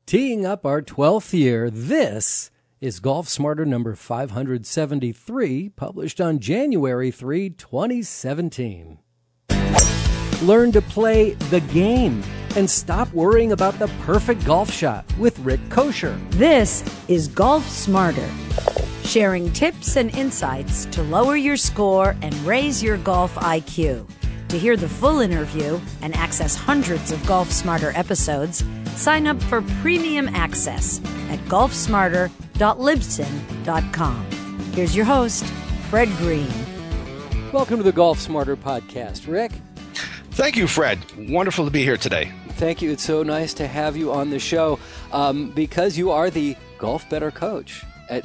Teeing up our 12th year, this is Golf Smarter number 573, published on January 3, 2017. Learn to play the game and stop worrying about the perfect golf shot with Rick Kosher. This is Golf Smarter, sharing tips and insights to lower your score and raise your golf IQ. To hear the full interview and access hundreds of Golf Smarter episodes, sign up for premium access at golfsmarter.libsyn.com. Here's your host, Fred Green. Welcome to the Golf Smarter podcast, Rick. Thank you, Fred. Wonderful to be here today. Thank you. It's so nice to have you on the show because you are the Golf Better Coach at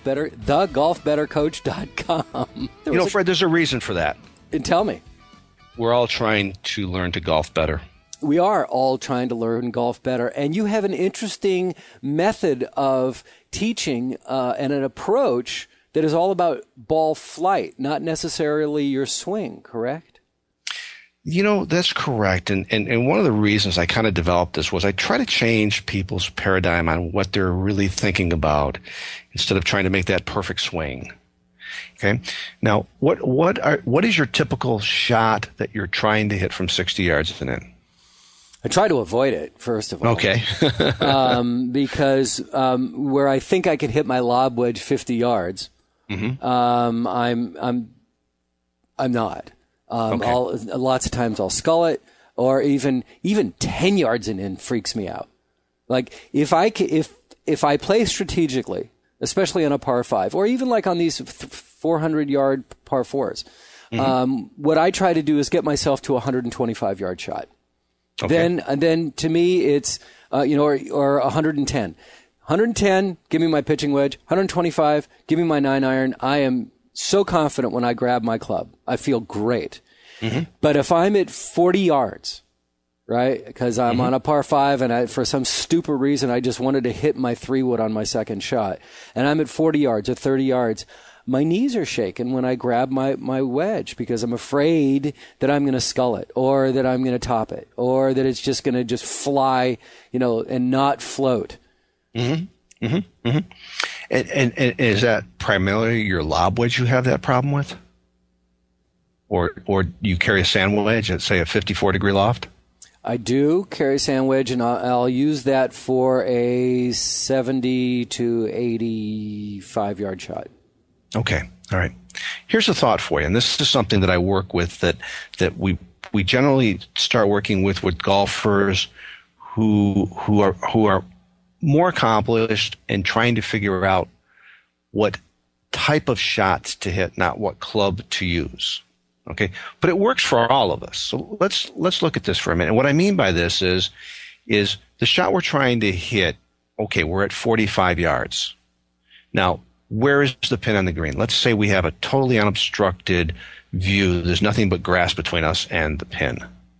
thegolfbettercoach.com. Fred, there's a reason for that. And tell me. We're all trying to learn to golf better. We are all trying to learn golf better. And you have an interesting method of teaching and an approach that is all about ball flight, not necessarily your swing, correct? That's correct. And one of the reasons I kind of developed this was I try to change people's paradigm on what they're really thinking about instead of trying to make that perfect swing. Okay. Now, what is your typical shot that you're trying to hit from 60 yards and in? I try to avoid it, first of all. Okay. Because where I think I could hit my lob wedge 50 yards, I'm not. Okay. Lots of times I'll scull it, or even 10 yards and in freaks me out. Like if I play strategically, especially on a par 5, or even like on these 400-yard par 4s, what I try to do is get myself to a 125-yard shot. Okay. Then to me it's or 110. 110, give me my pitching wedge. 125, give me my 9-iron. I am so confident when I grab my club. I feel great. But if I'm at 40 yards, right, because I'm on a par 5 and for some stupid reason I just wanted to hit my 3-wood on my second shot, and I'm at 40 yards or 30 yards, my knees are shaking when I grab my wedge because I'm afraid that I'm going to scull it, or that I'm going to top it, or that it's just going to just fly, and not float. And is that primarily your lob wedge you have that problem with? Or you carry a sand wedge at, say, a 54-degree loft? I do carry a sand wedge, and I'll use that for a 70 to 85-yard shot. Okay. All right. Here's a thought for you, and this is something that I work with that we generally start working with golfers who are more accomplished and trying to figure out what type of shots to hit, not what club to use. Okay, but it works for all of us. So let's look at this for a minute. And what I mean by this is the shot we're trying to hit. Okay, we're at 45 yards. Now, where is the pin on the green? Let's say we have a totally unobstructed view. There's nothing but grass between us and the pin.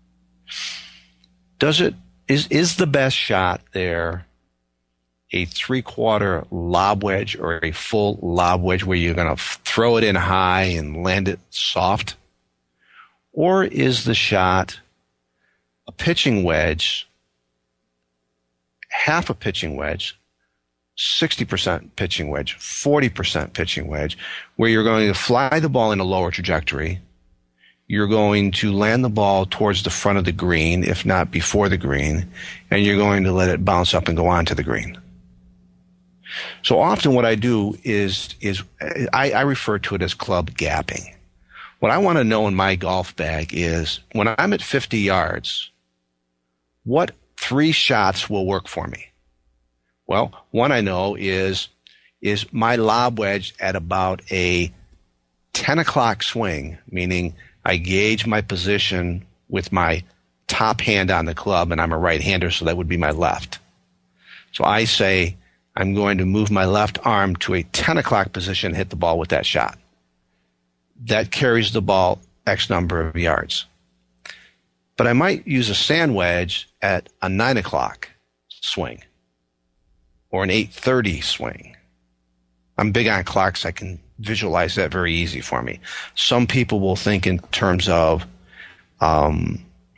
Is the best shot there a 3/4 lob wedge or a full lob wedge where you're going to throw it in high and land it soft? Or is the shot a pitching wedge, half a pitching wedge, 60% pitching wedge, 40% pitching wedge, where you're going to fly the ball in a lower trajectory, you're going to land the ball towards the front of the green, if not before the green, and you're going to let it bounce up and go onto the green? So often what I do is I refer to it as club gapping. What I want to know in my golf bag is when I'm at 50 yards, what 3 shots will work for me? Well, one I know is my lob wedge at about a 10 o'clock swing, meaning I gauge my position with my top hand on the club, and I'm a right-hander, so that would be my left. So I say I'm going to move my left arm to a 10 o'clock position and hit the ball with that shot. That carries the ball X number of yards. But I might use a sand wedge at a 9 o'clock swing or an 8:30 swing. I'm big on clocks. I can visualize that very easy for me. Some people will think in terms of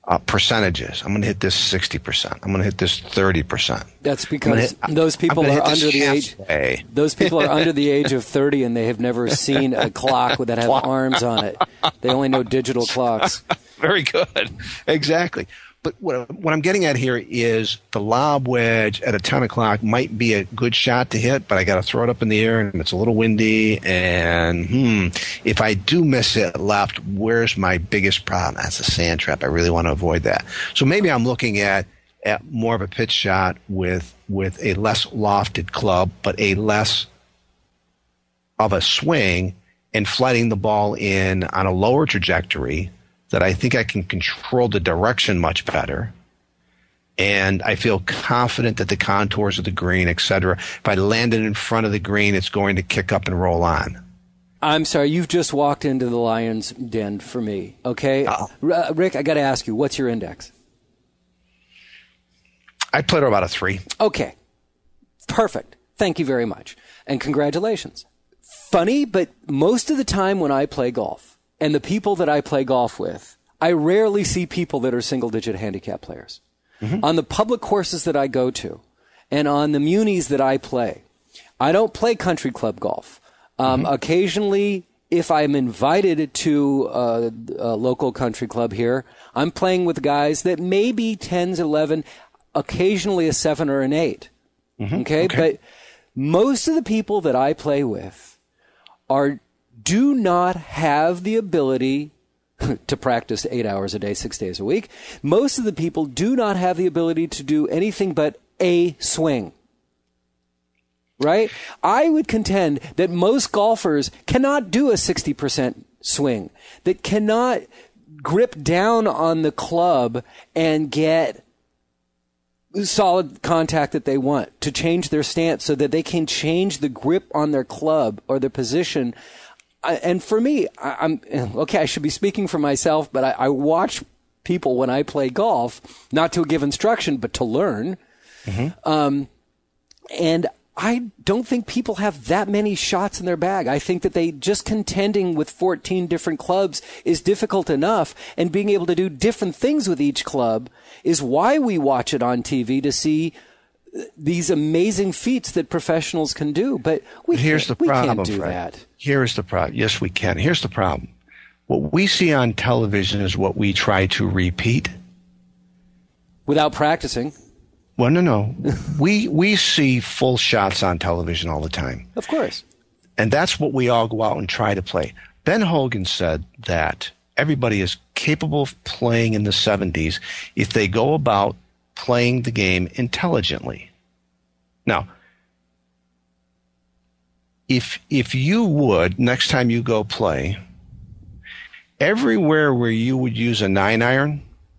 percentages. I'm going to hit this 60%. I'm going to hit this 30%. That's because those people are under the age. Those people are under the age of 30, and they have never seen a clock that have arms on it. They only know digital clocks. Very good. Exactly. But what I'm getting at here is the lob wedge at a 10 o'clock might be a good shot to hit, but I got to throw it up in the air, and it's a little windy. And if I do miss it left, where's my biggest problem? That's a sand trap. I really want to avoid that. So maybe I'm looking at more of a pitch shot with a less lofted club, but a less of a swing, and flighting the ball in on a lower trajectory that I think I can control the direction much better. And I feel confident that the contours of the green, et cetera, if I land it in front of the green, it's going to kick up and roll on. I'm sorry, you've just walked into the lion's den for me, okay? Rick, I got to ask you, what's your index? I played about a 3. Okay, perfect. Thank you very much. And congratulations. Funny, but most of the time when I play golf, and the people that I play golf with, I rarely see people that are single-digit handicap players. Mm-hmm. On the public courses that I go to, and on the munis that I play, I don't play country club golf. Occasionally, if I'm invited to a local country club here, I'm playing with guys that may be 10s, 11, occasionally a 7 or an 8. Mm-hmm. Okay? But most of the people that I play with do not have the ability to practice 8 hours a day, 6 days a week. Most of the people do not have the ability to do anything but a swing. Right? I would contend that most golfers cannot do a 60% swing, that cannot grip down on the club and get solid contact that they want, to change their stance so that they can change the grip on their club or their position. And for me, I'm okay, I should be speaking for myself, but I watch people when I play golf, not to give instruction, but to learn. Mm-hmm. And I don't think people have that many shots in their bag. I think that they just contending with 14 different clubs is difficult enough, and being able to do different things with each club is why we watch it on TV, to see these amazing feats that professionals can do. But we can't do that. Here's the problem. Yes, we can. Here's the problem. What we see on television is what we try to repeat. Without practicing. Well, no. We see full shots on television all the time. Of course. And that's what we all go out and try to play. Ben Hogan said that everybody is capable of playing in the 70s if they go about playing the game intelligently. Now, if you would, next time you go play, everywhere where you would use a 9-iron,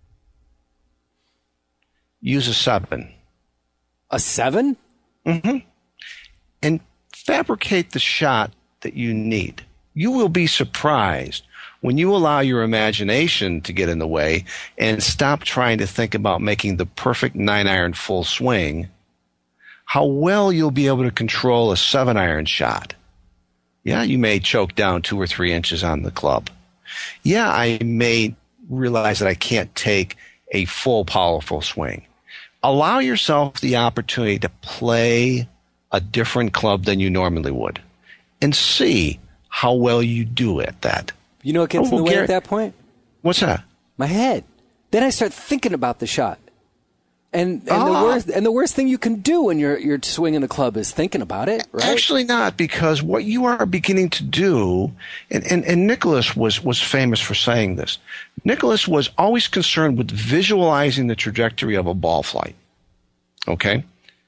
use a 7. A 7? Mm-hmm. And fabricate the shot that you need. You will be surprised when you allow your imagination to get in the way and stop trying to think about making the perfect 9-iron full swing, how well you'll be able to control a 7-iron shot. Yeah, you may choke down 2 or 3 inches on the club. Yeah, I may realize that I can't take a full powerful swing. Allow yourself the opportunity to play a different club than you normally would and see how well you do at that. You know what gets in the way at that point? What's that? My head. Then I start thinking about the shot. And the worst thing you can do when you're swinging the club is thinking about it, right? Actually not, because what you are beginning to do, and Nicklaus was famous for saying this. Nicklaus was always concerned with visualizing the trajectory of a ball flight. Okay?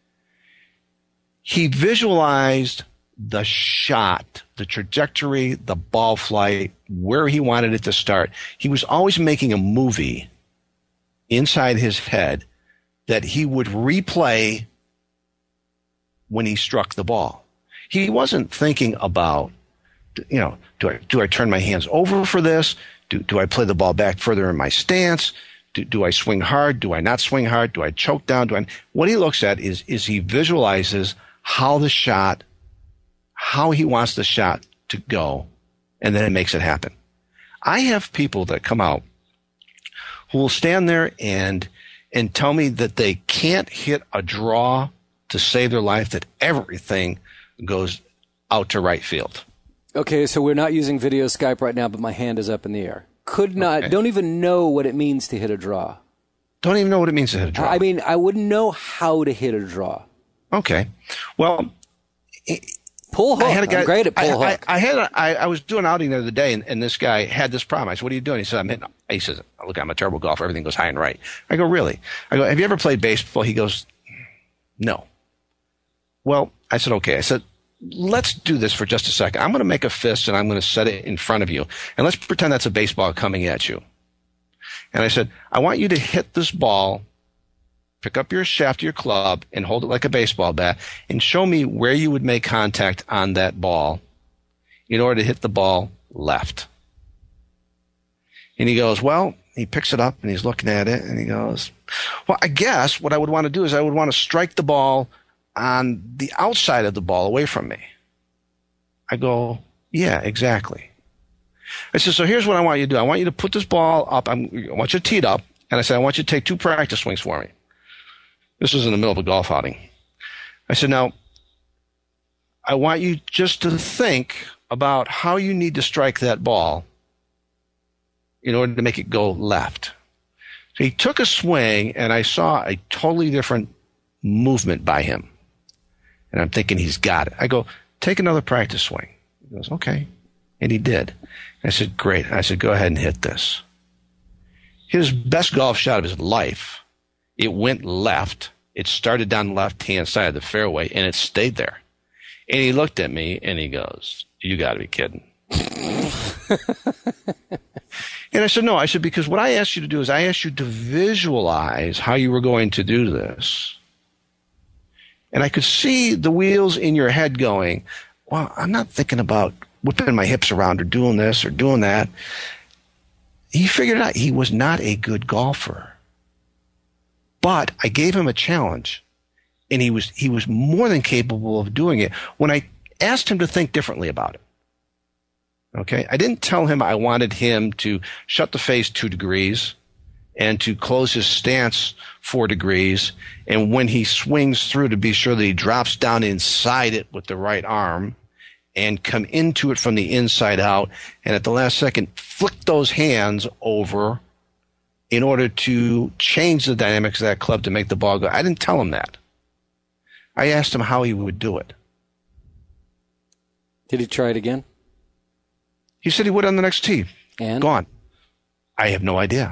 He visualized the shot, the trajectory, the ball flight, where he wanted it to start. He was always making a movie inside his head that he would replay when he struck the ball. He wasn't thinking about, do I turn my hands over for this? Do I play the ball back further in my stance? Do I swing hard? Do I not swing hard? Do I choke down? What he looks at is he visualizes how he wants the shot to go, and then it makes it happen. I have people that come out who will stand there and tell me that they can't hit a draw to save their life, that everything goes out to right field. Okay, so we're not using video Skype right now, but my hand is up in the air. Don't even know what it means to hit a draw. Don't even know what it means to hit a draw. I mean, I wouldn't know how to hit a draw. Okay. Well, pull hook. I'm great at pull hook. I was doing an outing the other day, and this guy had this problem. I said, "What are you doing?" He said, He says, "Look, I'm a terrible golfer. Everything goes high and right." I go, "Really?" I go, "Have you ever played baseball?" He goes, "No." Well, I said, "Okay." I said, "Let's do this for just a second. I'm going to make a fist, and I'm going to set it in front of you, and let's pretend that's a baseball coming at you." And I said, "I want you to hit this ball, pick up your shaft of your club, and hold it like a baseball bat, and show me where you would make contact on that ball in order to hit the ball left." And he goes, well, he picks it up, and he's looking at it, and he goes, "Well, I guess what I would want to do is I would want to strike the ball on the outside of the ball away from me." I go, "Yeah, exactly." I said, "So here's what I want you to do. I want you to put this ball up. I want you to tee it up." And I said, "I want you to take 2 practice swings for me." This was in the middle of a golf outing. I said, "Now, I want you just to think about how you need to strike that ball in order to make it go left." So he took a swing, and I saw a totally different movement by him. And I'm thinking, he's got it. I go, "Take another practice swing." He goes, "Okay." And he did. I said, "Great." I said, "Go ahead and hit this." His best golf shot of his life. It went left. It started down the left-hand side of the fairway, and it stayed there. And he looked at me, and he goes, "You got to be kidding." And I said, "No." I said, "Because what I asked you to do is I asked you to visualize how you were going to do this." And I could see the wheels in your head going, "Well, I'm not thinking about whipping my hips around or doing this or doing that." He figured out he was not a good golfer. But I gave him a challenge, and he was more than capable of doing it when I asked him to think differently about it. Okay? I didn't tell him I wanted him to shut the face 2 degrees and to close his stance 4 degrees, and when he swings through, to be sure that he drops down inside it with the right arm and come into it from the inside out, and at the last second flick those hands over in order to change the dynamics of that club to make the ball go. I didn't tell him that. I asked him how he would do it. Did he try it again? He said he would on the next tee. And? Gone. I have no idea.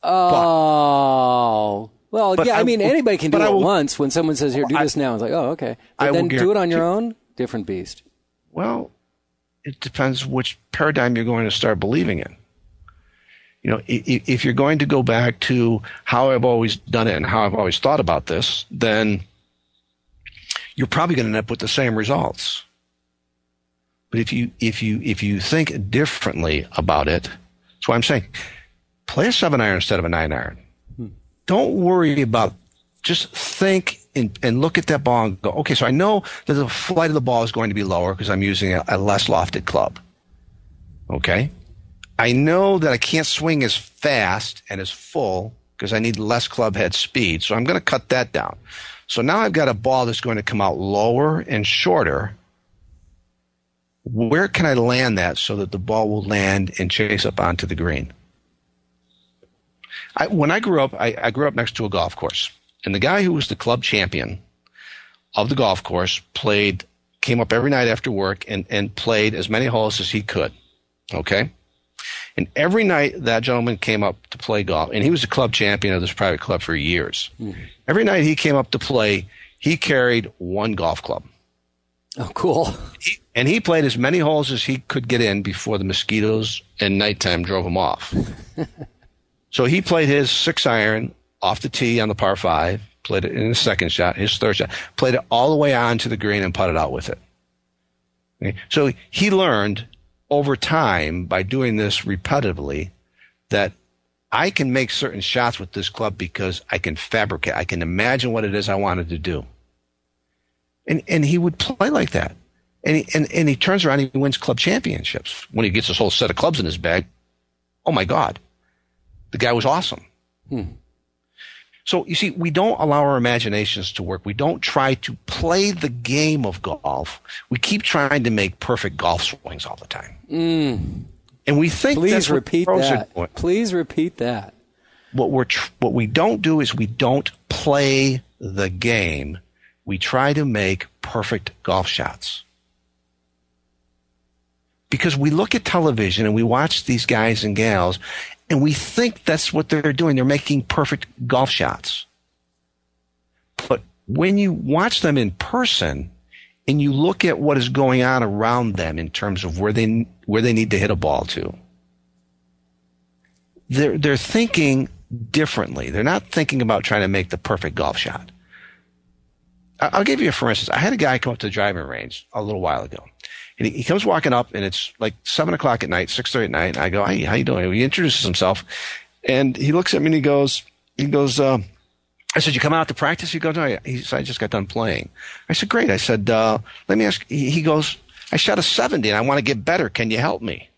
Oh. Well, yeah, I mean, anybody can do it once. When someone says, "Here, do this now," it's like, "Oh, okay." But then do it on your own? Different beast. Well, it depends which paradigm you're going to start believing in. You know, if you're going to go back to how I've always done it and how I've always thought about this, then you're probably going to end up with the same results. But if you think differently about it, that's why I'm saying, play a 7-iron instead of a 9-iron. Don't worry about, just think and look at that ball and go, okay, so I know that the flight of the ball is going to be lower because I'm using a less lofted club. Okay? I know that I can't swing as fast and as full because I need less club head speed, so I'm going to cut that down. So now I've got a ball that's going to come out lower and shorter. Where can I land that so that the ball will land and chase up onto the green? When I grew up, I grew up next to a golf course. And the guy who was the club champion of the golf course came up every night after work and played as many holes as he could. Okay? And every night that gentleman came up to play golf, and he was the club champion of this private club for years. Mm-hmm. Every night he came up to play, he carried 1 golf club. Oh, cool. He played as many holes as he could get in before the mosquitoes and nighttime drove him off. So he played his 6-iron off the tee on the par 5, played it in his second shot, his third shot, played it all the way on to the green and putted out with it. Okay? So he learned over time by doing this repetitively that I can make certain shots with this club because I can fabricate. I can imagine what it is I wanted to do. And he would play like that. And he turns around and he wins club championships. When he gets his whole set of clubs in his bag, oh my God, the guy was awesome. So you see, we don't allow our imaginations to work. We don't try to play the game of golf. We keep trying to make perfect golf swings all the time. And we think that's what pros are doing. Please repeat that. What we don't do is we don't play the game. We try to make perfect golf shots. Because we look at television and we watch these guys and gals and we think that's what they're doing. They're making perfect golf shots. But when you watch them in person and you look at what is going on around them in terms of where they need to hit a ball to, they're thinking differently. They're not thinking about trying to make the perfect golf shot. I'll give you a for instance. I had a guy come up to the driving range a little while ago. And he comes walking up, and it's like 7 o'clock at night, 6:30 at night. And I go, "Hey, how you doing?" He introduces himself, and he looks at me and he goes, I said, "You come out to practice?" He goes, "No." He said, "I just got done playing." I said, "Great." I said, "Let me ask." He goes, "I shot a 70, and I want to get better. Can you help me?"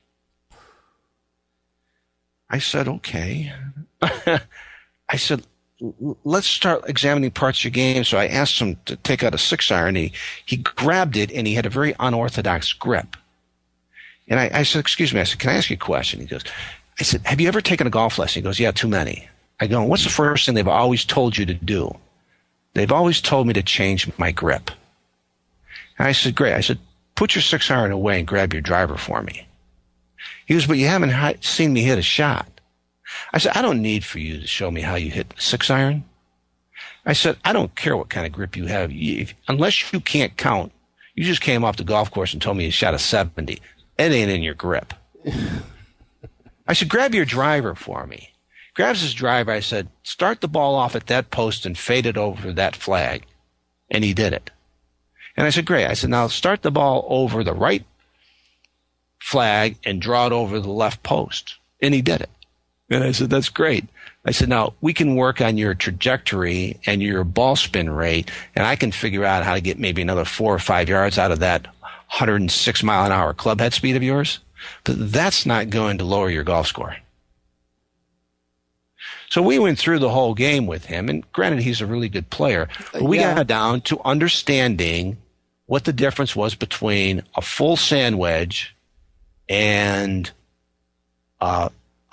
I said, "Okay." I said, "Let's start examining parts of your game." So I asked him to take out a 6-iron. He grabbed it, and he had a very unorthodox grip. And I said, "Excuse me." I said, "Can I ask you a question?" He goes, I said, "Have you ever taken a golf lesson?" He goes, "Yeah, too many." I go, "What's the first thing they've always told you to do?" "They've always told me to change my grip." And I said, "Great." I said, "Put your 6-iron away and grab your driver for me." He goes, "But you haven't seen me hit a shot." I said, "I don't need for you to show me how you hit 6-iron. I said, "I don't care what kind of grip you have. Unless you can't count, you just came off the golf course and told me you shot a 70. It ain't in your grip." I said, "Grab your driver for me." Grabs his driver. I said, "Start the ball off at that post and fade it over that flag." And he did it. And I said, "Great." I said, "Now start the ball over the right flag and draw it over the left post." And he did it. And I said, "That's great." I said, "Now we can work on your trajectory and your ball spin rate, and I can figure out how to get maybe another 4 or 5 yards out of that 106 mile an hour club head speed of yours. But that's not going to lower your golf score." So we went through the whole game with him, and granted, he's a really good player, but we got down to understanding what the difference was between a full sand wedge and a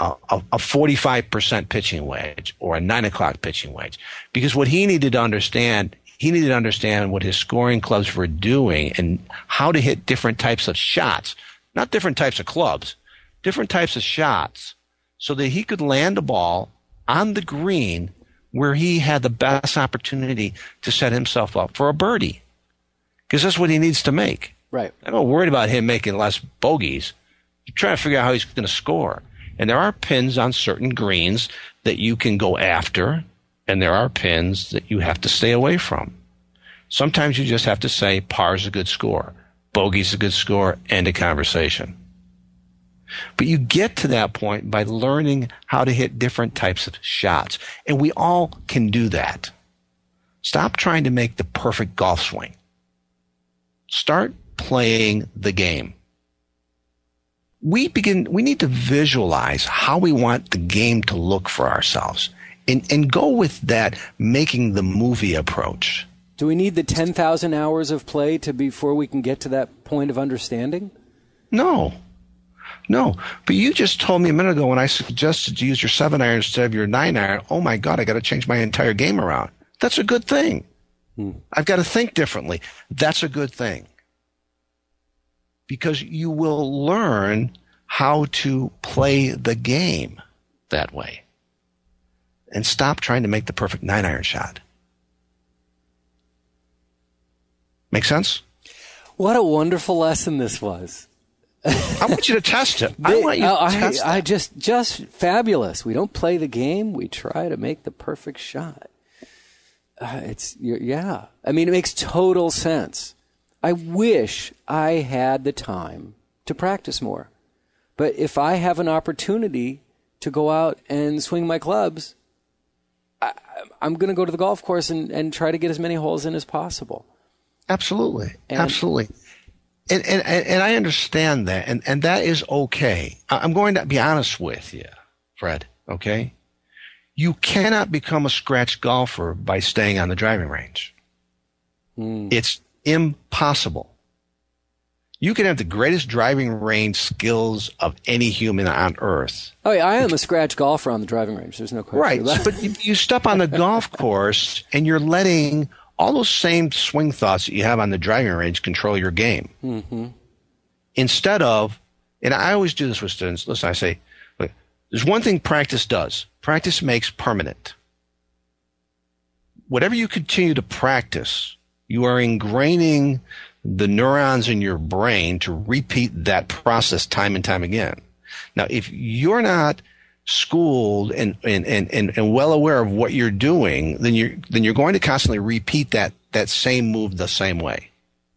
45% pitching wedge or a 9 o'clock pitching wedge. Because what he needed to understand what his scoring clubs were doing and how to hit different types of shots, not different types of clubs, different types of shots, so that he could land a ball on the green where he had the best opportunity to set himself up for a birdie. Because that's what he needs to make. Right. I'm not worried about him making less bogeys. I'm trying to figure out how he's going to score. And there are pins on certain greens that you can go after, and there are pins that you have to stay away from. Sometimes you just have to say par's a good score, bogey's a good score, end of conversation. But you get to that point by learning how to hit different types of shots. And we all can do that. Stop trying to make the perfect golf swing. Start playing the game. We need to visualize how we want the game to look for ourselves and go with that making the movie approach. Do we need the 10,000 hours of play before we can get to that point of understanding? No. But you just told me a minute ago when I suggested to use your 7-iron instead of your 9-iron, oh my God, I got to change my entire game around. That's a good thing. I've got to think differently. That's a good thing. Because you will learn how to play the game that way. And stop trying to make the perfect 9-iron shot. Make sense? What a wonderful lesson this was. I want you to test it. I want you to test it. Just fabulous. We don't play the game. We try to make the perfect shot. I mean, it makes total sense. I wish I had the time to practice more. But if I have an opportunity to go out and swing my clubs, I'm going to go to the golf course and try to get as many holes in as possible. Absolutely. Absolutely. And I understand that, and that is okay. I'm going to be honest with you, Fred, okay? You cannot become a scratch golfer by staying on the driving range. It's impossible. You can have the greatest driving range skills of any human on earth. Oh, yeah, I am a scratch golfer on the driving range. There's no question. Right, about that. but you step on the golf course and you're letting all those same swing thoughts that you have on the driving range control your game. Mm-hmm. Instead of, and I always do this with students, listen, I say, look, there's one thing practice does. Practice makes permanent. Whatever you continue to practice, you are ingraining the neurons in your brain to repeat that process time and time again. Now, if you're not schooled and well aware of what you're doing, then you're going to constantly repeat that same move the same way.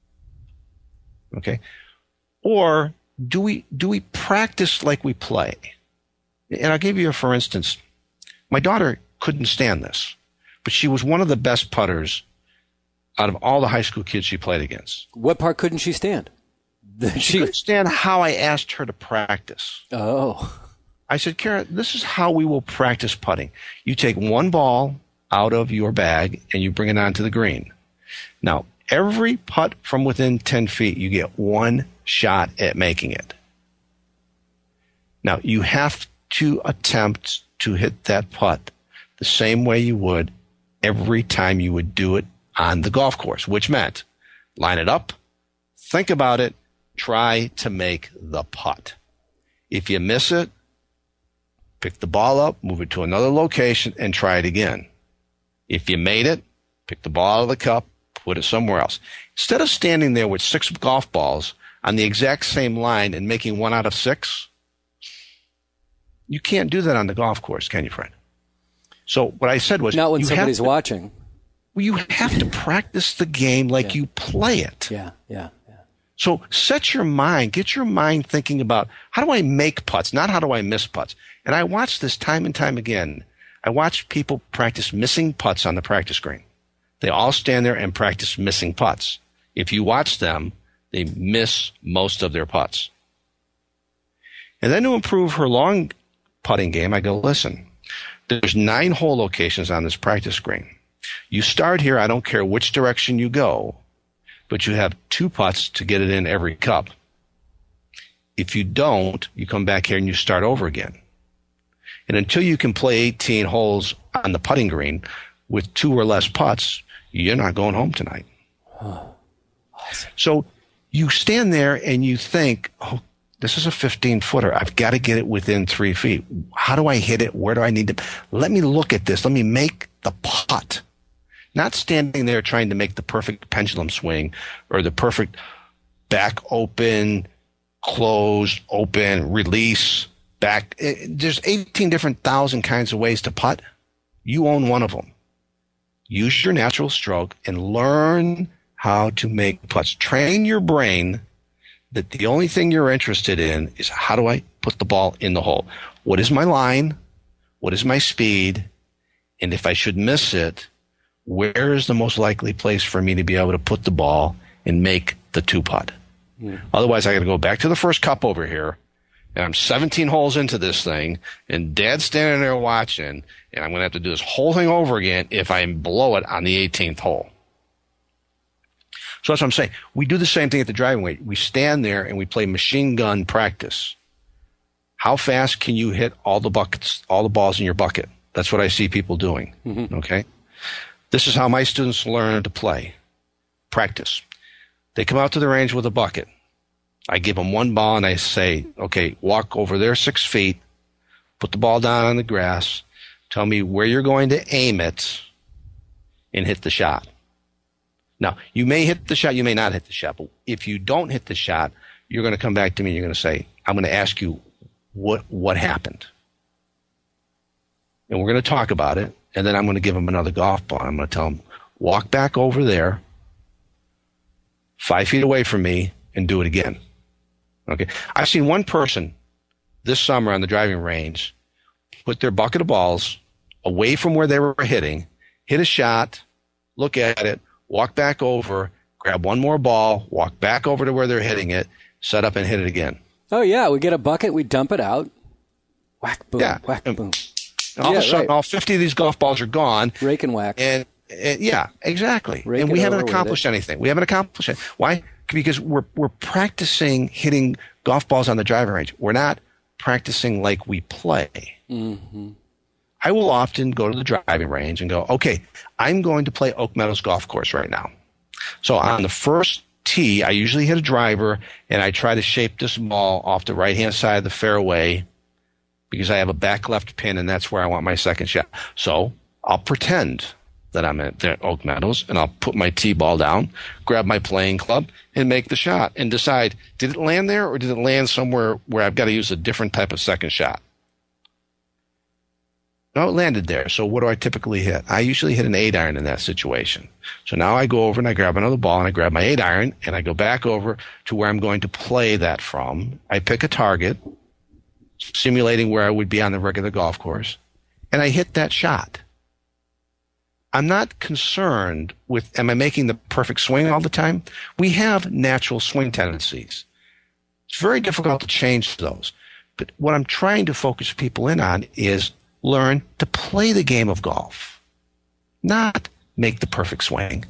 Okay? Or do we practice like we play? And I'll give you for instance. My daughter couldn't stand this, but she was one of the best putters out of all the high school kids she played against. What part couldn't she stand? She couldn't stand how I asked her to practice. Oh. I said, Kara, this is how we will practice putting. You take one ball out of your bag and you bring it onto the green. Now, every putt from within 10 feet, you get one shot at making it. Now, you have to attempt to hit that putt the same way you would every time you would do it on the golf course, which meant line it up, think about it, try to make the putt. If you miss it, pick the ball up, move it to another location, and try it again. If you made it, pick the ball out of the cup, put it somewhere else. Instead of standing there with 6 golf balls on the exact same line and making 1 out of 6, you can't do that on the golf course, can you, Fred? So what I said was... Not when somebody's watching. Well, you have to practice the game like you play it. Yeah. So set your mind, get your mind thinking about, how do I make putts, not how do I miss putts? And I watch this time and time again. I watch people practice missing putts on the practice green. They all stand there and practice missing putts. If you watch them, they miss most of their putts. And then to improve her long putting game, I go, listen, there's 9 hole locations on this practice green. You start here, I don't care which direction you go, but you have 2 putts to get it in every cup. If you don't, you come back here and you start over again. And until you can play 18 holes on the putting green with 2 or less putts, you're not going home tonight. Oh, awesome. So you stand there and you think, oh, this is a 15-footer. I've got to get it within 3 feet. How do I hit it? Where do I need to? Let me look at this. Let me make the putt. Not standing there trying to make the perfect pendulum swing or the perfect back open, close, open, release, back. There's 18 different thousand kinds of ways to putt. You own one of them. Use your natural stroke and learn how to make putts. Train your brain that the only thing you're interested in is how do I put the ball in the hole? What is my line? What is my speed? And if I should miss it, where is the most likely place for me to be able to put the ball and make the 2-putt? Yeah. Otherwise, I got to go back to the first cup over here, and I'm 17 holes into this thing, and Dad's standing there watching, and I'm going to have to do this whole thing over again if I blow it on the 18th hole. So that's what I'm saying. We do the same thing at the driving range. We stand there and we play machine gun practice. How fast can you hit all the buckets, all the balls in your bucket? That's what I see people doing. Mm-hmm. Okay. This is how my students learn to play. Practice. They come out to the range with a bucket. I give them 1 ball and I say, okay, walk over there 6 feet, put the ball down on the grass, tell me where you're going to aim it, and hit the shot. Now, you may hit the shot, you may not hit the shot, but if you don't hit the shot, you're going to come back to me and you're going to say, I'm going to ask you what happened. And we're going to talk about it. And then I'm going to give them another golf ball. I'm going to tell them, walk back over there, 5 feet away from me, and do it again. Okay. I've seen one person this summer on the driving range put their bucket of balls away from where they were hitting, hit a shot, look at it, walk back over, grab 1 more ball, walk back over to where they're hitting it, set up and hit it again. Oh, yeah. We get a bucket, we dump it out. Whack, boom, whack, boom. All of a sudden, right. all 50 of these golf balls are gone. Rake and whack. And yeah, exactly. Rake and it we haven't over with accomplished it. anything. We haven't accomplished it. Why? Because we're practicing hitting golf balls on the driving range. We're not practicing like we play. Mm-hmm. I will often go to the driving range and go, okay, I'm going to play Oak Meadows Golf Course right now. So on the first tee, I usually hit a driver, and I try to shape this ball off the right-hand side of the fairway because I have a back left pin, and that's where I want my second shot. So I'll pretend that I'm at Oak Meadows, and I'll put my tee ball down, grab my playing club, and make the shot, and decide, did it land there, or did it land somewhere where I've got to use a different type of second shot? No, it landed there. So what do I typically hit? I usually hit an 8-iron in that situation. So now I go over and I grab another ball and I grab my 8-iron and I go back over to where I'm going to play that from. I pick a target, simulating where I would be on the regular golf course, and I hit that shot. I'm not concerned with, am I making the perfect swing all the time? We have natural swing tendencies. It's very difficult to change those. But what I'm trying to focus people in on is learn to play the game of golf, not make the perfect swing.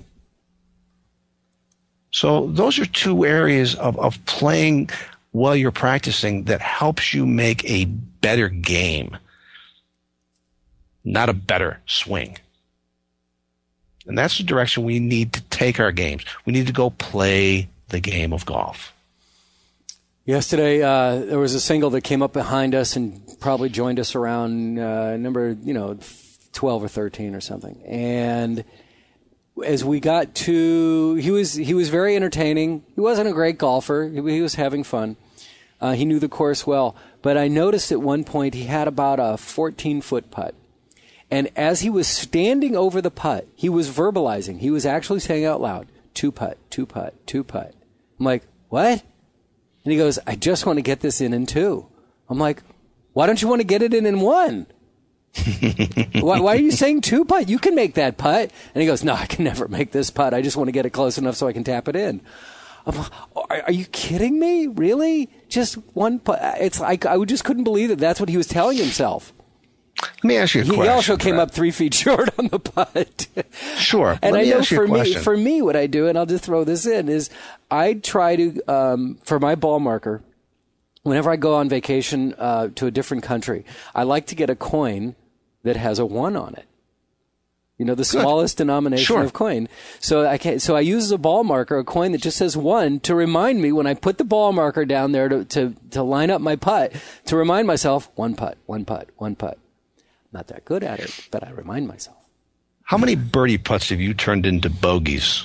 So those are two areas of playing while you're practicing that helps you make a better game, not a better swing. And that's the direction we need to take our games. We need to go play the game of golf. Yesterday, there was a single that came up behind us and probably joined us around number 12 or 13 or something. And as we got to, he was very entertaining. He wasn't a great golfer. He was having fun. He knew the course well. But I noticed at one point he had about a 14-foot putt. And as he was standing over the putt, he was verbalizing. He was actually saying out loud, 2-putt, 2-putt, 2-putt. I'm like, what? And he goes, I just want to get this in 2. I'm like, why don't you want to get it in 1? why are you saying 2-putt? You can make that putt. And he goes, no, I can never make this putt. I just want to get it close enough so I can tap it in. I'm like, are you kidding me? Really? Just 1 putt? It's like I just couldn't believe that that's what he was telling himself. Let me ask you a question. He also came up 3 feet short on the putt. Sure. And Let I me know ask you a question. for me, what I do, and I'll just throw this in, is I try to, for my ball marker, whenever I go on vacation to a different country, I like to get a coin that has a 1 on it. You know, the smallest denomination of coin. So I use as a ball marker a coin that just says 1 to remind me when I put the ball marker down there to line up my putt, to remind myself, 1 putt, 1 putt, 1 putt. Not that good at it, but I remind myself. How many birdie putts have you turned into bogeys?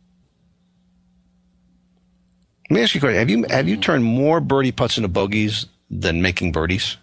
Let me ask you a question. Have you turned more birdie putts into bogeys than making birdies?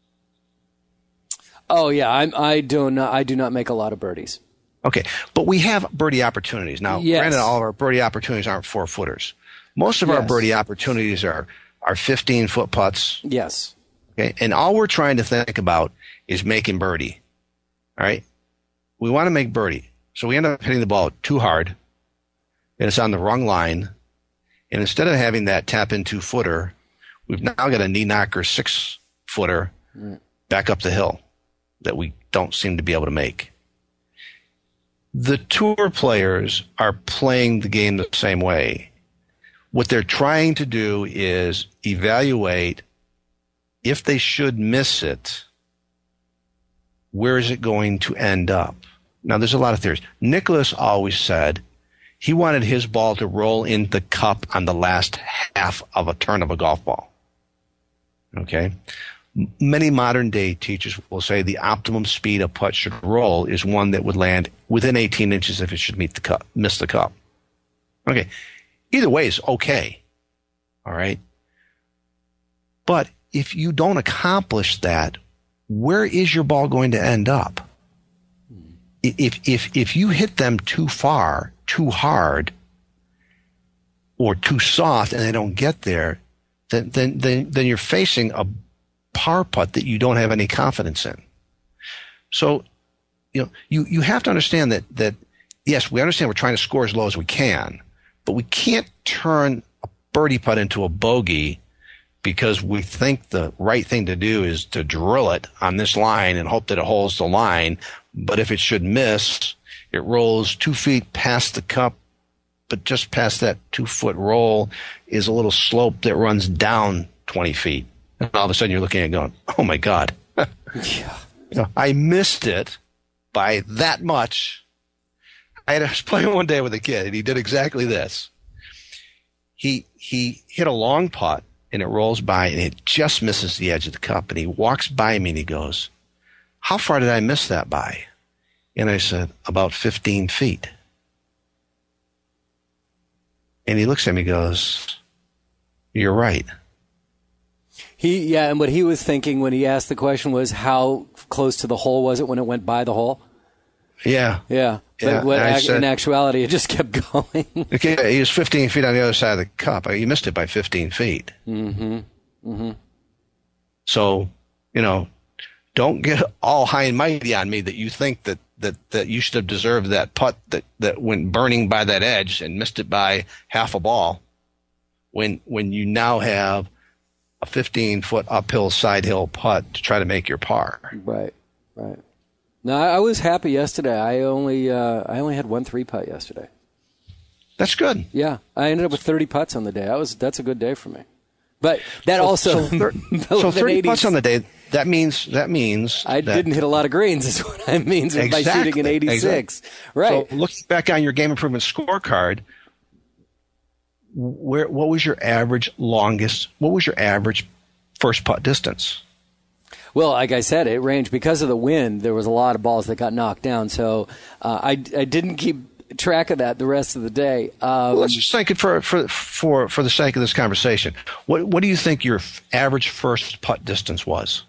Oh yeah, I do not make a lot of birdies. Okay, but we have birdie opportunities. Now, Yes. granted, all of our birdie opportunities aren't 4-footers. Most of our Yes. birdie opportunities are 15-foot putts. Yes. Okay, and all we're trying to think about is making birdie. All right, we want to make birdie, so we end up hitting the ball too hard, and it's on the wrong line. And instead of having that tap in 2-footer, we've now got a knee knocker 6-footer back up the hill that we don't seem to be able to make. The tour players are playing the game the same way. What they're trying to do is evaluate if they should miss it, where is it going to end up? Now, there's a lot of theories. Nicklaus always said he wanted his ball to roll in the cup on the last half of a turn of a golf ball. Okay? Many modern day teachers will say the optimum speed a putt should roll is one that would land within 18 inches if it should miss the cup. Okay. Either way is okay. All right. But if you don't accomplish that, where is your ball going to end up? If you hit them too far, too hard, or too soft and they don't get there, then you're facing a par putt that you don't have any confidence in. So, you have to understand that yes, we understand we're trying to score as low as we can, but we can't turn a birdie putt into a bogey because we think the right thing to do is to drill it on this line and hope that it holds the line. But if it should miss, it rolls 2 feet past the cup, but just past that 2-foot roll is a little slope that runs down 20 feet. And all of a sudden you're looking at it going, oh my God, I missed it by that much. I was playing one day with a kid and he did exactly this. He hit a long putt and it rolls by and it just misses the edge of the cup. And he walks by me and he goes, how far did I miss that by? And I said, about 15 feet. And he looks at me and goes, you're right. And what he was thinking when he asked the question was, how close to the hole was it when it went by the hole? Yeah. Yeah. But in actuality, it just kept going. Okay, he was 15 feet on the other side of the cup. You missed it by 15 feet. Mm-hmm. Mm-hmm. So, don't get all high and mighty on me that you think that you should have deserved that putt that went burning by that edge and missed it by half a ball when you now have a 15-foot uphill side hill putt to try to make your par. Right. No, I was happy yesterday. I only had 1 3-putt yesterday. That's good. Yeah, I ended up with 30 putts on the day. that's a good day for me. But that so 30 putts on the day. That means I didn't hit a lot of greens. Is what I mean by shooting an 86. Exactly. Right. So looking back on your game improvement scorecard, what was your average first putt distance? Well, like I said, it ranged because of the wind. There was a lot of balls that got knocked down, so I didn't keep track of that the rest of the day. Let's just think it for the sake of this conversation. What do you think your average first putt distance was?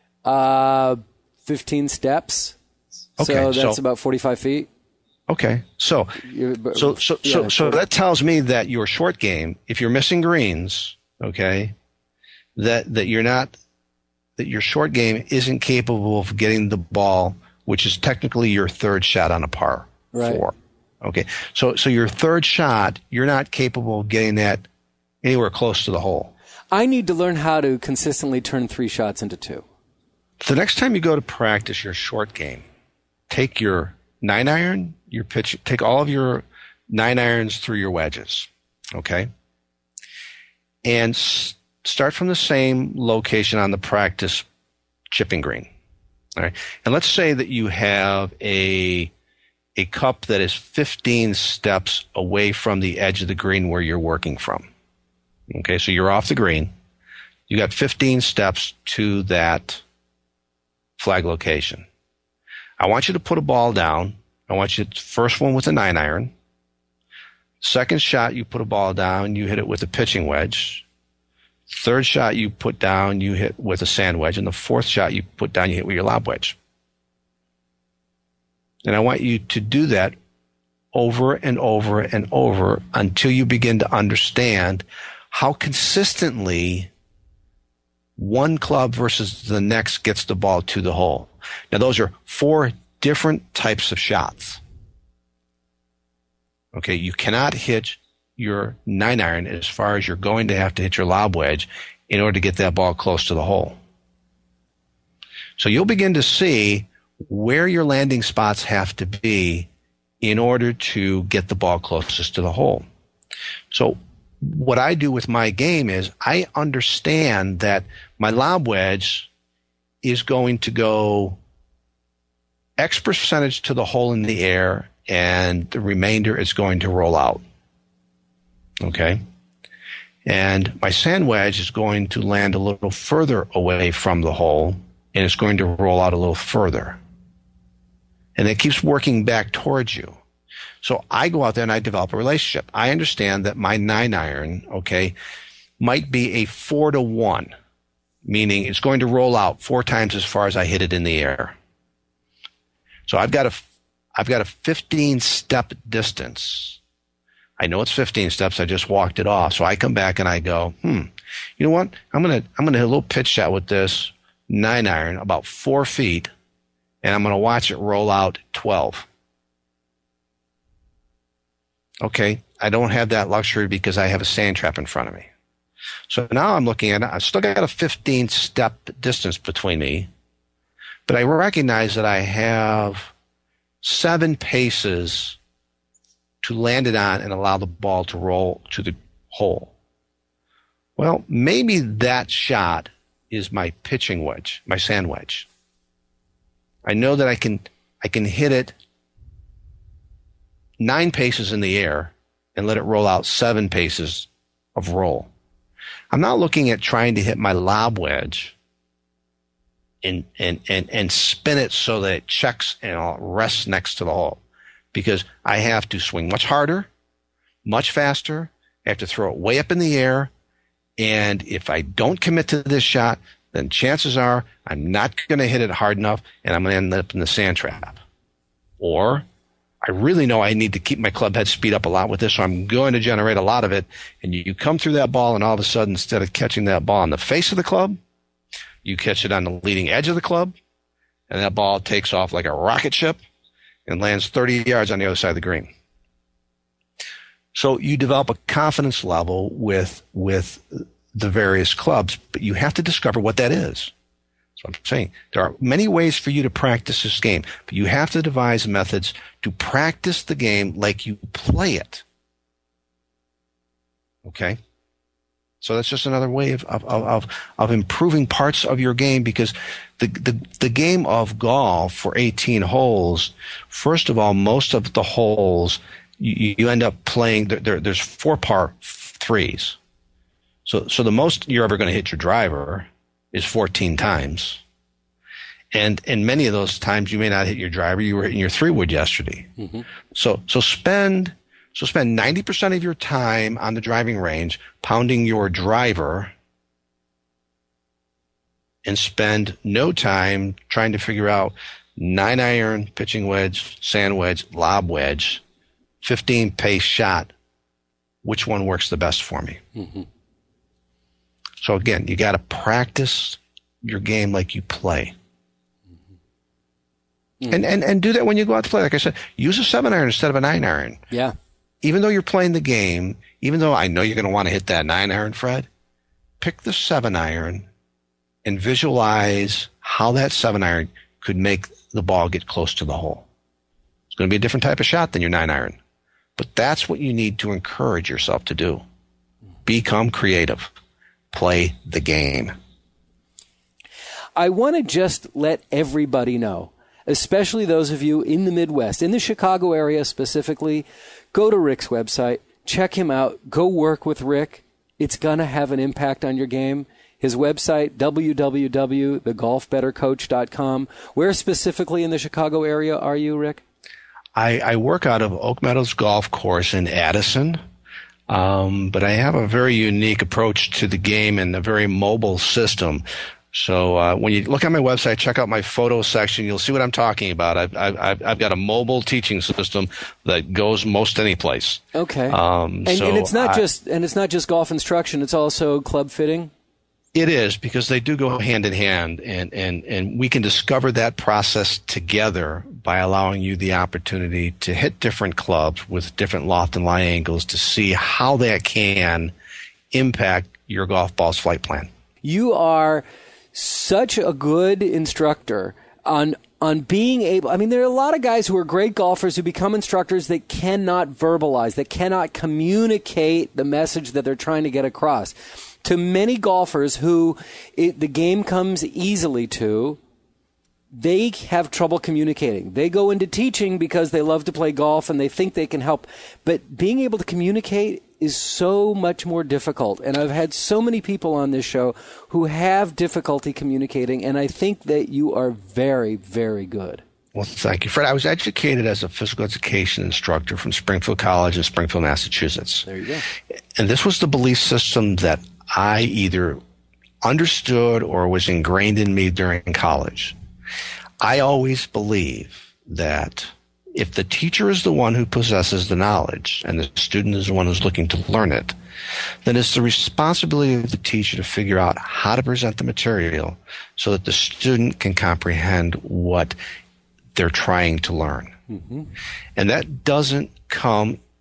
15 steps. Okay, so that's about 45 feet. Okay, so that tells me that your short game, if you're missing greens, okay, that your short game isn't capable of getting the ball, which is technically your third shot on a par 4. Okay, so your third shot, you're not capable of getting that anywhere close to the hole. I need to learn how to consistently turn 3 shots into 2. The next time you go to practice your short game, take your 9-iron, your pitch, take all of your 9-irons through your wedges, okay? And start from the same location on the practice chipping green, all right? And let's say that you have a cup that is 15 steps away from the edge of the green where you're working from. Okay, so you're off the green. You got 15 steps to that flag location. I want you to put a ball down. I want you to, first one with a 9-iron. Second shot, you put a ball down, you hit it with a pitching wedge. Third shot you put down, you hit with a sand wedge. And the fourth shot you put down, you hit with your lob wedge. And I want you to do that over and over and over until you begin to understand how consistently one club versus the next gets the ball to the hole. Now, those are 4 different types of shots. Okay, you cannot hit your 9-iron as far as you're going to have to hit your lob wedge in order to get that ball close to the hole. So you'll begin to see where your landing spots have to be in order to get the ball closest to the hole. So what I do with my game is I understand that my lob wedge is going to go X percentage to the hole in the air and the remainder is going to roll out. Okay? And my sand wedge is going to land a little further away from the hole and it's going to roll out a little further. And it keeps working back towards you. So I go out there and I develop a relationship. I understand that my 9-iron, okay, might be a 4-to-1, meaning it's going to roll out 4 times as far as I hit it in the air. So I've got a 15-step distance. I know it's 15 steps. I just walked it off. So I come back and I go, you know what? I'm gonna hit a little pitch shot with this 9-iron about 4 feet. And I'm going to watch it roll out 12. Okay, I don't have that luxury because I have a sand trap in front of me. So now I'm looking at it. I've still got a 15-step distance between me, but I recognize that I have 7 paces to land it on and allow the ball to roll to the hole. Well, maybe that shot is my pitching wedge, my sand wedge. I know that I can hit it 9 paces in the air and let it roll out 7 paces of roll. I'm not looking at trying to hit my lob wedge and spin it so that it checks and rests next to the hole, because I have to swing much harder, much faster. I have to throw it way up in the air. And if I don't commit to this shot, then chances are I'm not going to hit it hard enough and I'm going to end up in the sand trap. Or I really know I need to keep my club head speed up a lot with this, so I'm going to generate a lot of it. And you come through that ball, and all of a sudden, instead of catching that ball on the face of the club, you catch it on the leading edge of the club, and that ball takes off like a rocket ship and lands 30 yards on the other side of the green. So you develop a confidence level with the various clubs, but you have to discover what that is. That's what I'm saying. There are many ways for you to practice this game, but you have to devise methods to practice the game like you play it. Okay? So that's just another way of improving parts of your game, because the game of golf for 18 holes, first of all, most of the holes you end up playing, there's 4 par 3s. So the most you're ever going to hit your driver is 14 times. And many of those times you may not hit your driver, you were hitting your 3-wood yesterday. Mm-hmm. So spend 90% of your time on the driving range pounding your driver, and spend no time trying to figure out 9-iron, pitching wedge, sand wedge, lob wedge, 15-pace shot, which one works the best for me. Mm-hmm. So again, you got to practice your game like you play. Mm-hmm. And do that when you go out to play. Like I said, use a 7-iron instead of a 9-iron. Yeah. Even though you're playing the game, even though I know you're going to want to hit that 9-iron, Fred, pick the 7-iron and visualize how that 7-iron could make the ball get close to the hole. It's going to be a different type of shot than your 9-iron. But that's what you need to encourage yourself to do. Become creative. Play the game. I want to just let everybody know, especially those of you in the Midwest, in the Chicago area specifically, go to Rick's website, check him out, go work with Rick. It's going to have an impact on your game. His website, www.thegolfbettercoach.com. Where specifically in the Chicago area are you, Rick? I work out of Oak Meadows Golf Course in Addison, but I have a very unique approach to the game and a very mobile system. So when you look at my website, check out my photo section. You'll see what I'm talking about. I've got a mobile teaching system that goes most any place. Okay. And it's not just golf instruction. It's also club fitting. It is, because they do go hand in hand, and we can discover that process together by allowing you the opportunity to hit different clubs with different loft and lie angles to see how that can impact your golf ball's flight plan. You are such a good instructor on being able. I mean, there are a lot of guys who are great golfers who become instructors that cannot verbalize, that cannot communicate the message that they're trying to get across. To many golfers who the game comes easily to, they have trouble communicating. They go into teaching because they love to play golf and they think they can help. But being able to communicate is so much more difficult. And I've had so many people on this show who have difficulty communicating, and I think that you are very, very good. Well, thank you, Fred. I was educated as a physical education instructor from Springfield College in Springfield, Massachusetts. There you go. And this was the belief system that I either understood or was ingrained in me during college. I always believe that if the teacher is the one who possesses the knowledge and the student is the one who's looking to learn it, then it's the responsibility of the teacher to figure out how to present the material so that the student can comprehend what they're trying to learn. Mm-hmm. And that doesn't come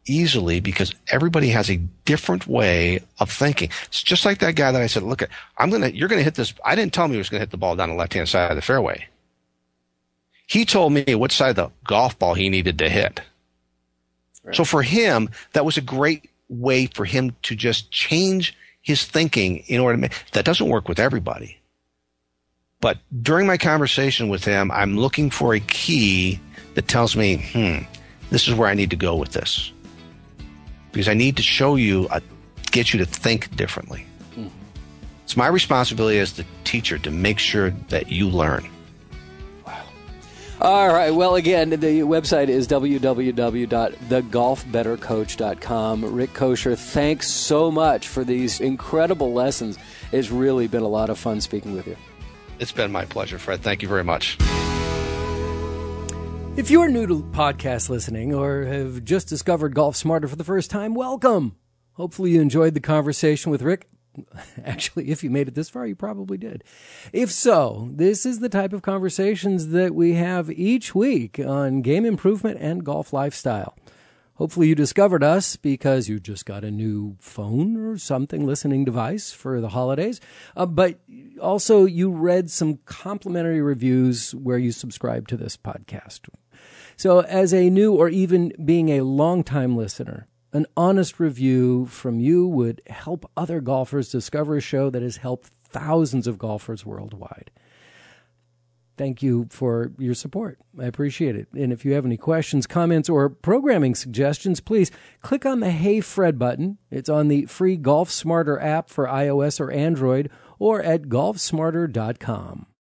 easily because everybody has a different way of thinking. It's just like that guy that I said, look, you're going to hit this. I didn't tell him he was going to hit the ball down the left-hand side of the fairway. He told me what side of the golf ball he needed to hit. Right. So for him, that was a great way for him to just change his thinking in order to make, that doesn't work with everybody. But during my conversation with him, I'm looking for a key that tells me, this is where I need to go with this. Because I need to show you, get you to think differently. It's my responsibility as the teacher to make sure that you learn. Wow. All right. Well, again, the website is www.thegolfbettercoach.com. Rick Kosher, thanks so much for these incredible lessons. It's really been a lot of fun speaking with you. It's been my pleasure, Fred. Thank you very much. If you're new to podcast listening or have just discovered Golf Smarter for the first time, welcome. Hopefully you enjoyed the conversation with Rick. Actually, if you made it this far, you probably did. If so, this is the type of conversations that we have each week on game improvement and golf lifestyle. Hopefully you discovered us because you just got a new phone or something, listening device for the holidays. But also you read some complimentary reviews where you subscribe to this podcast. So as a new or even being a longtime listener, an honest review from you would help other golfers discover a show that has helped thousands of golfers worldwide. Thank you for your support. I appreciate it. And if you have any questions, comments, or programming suggestions, please click on the Hey Fred button. It's on the free Golf Smarter app for iOS or Android, or at golfsmarter.com.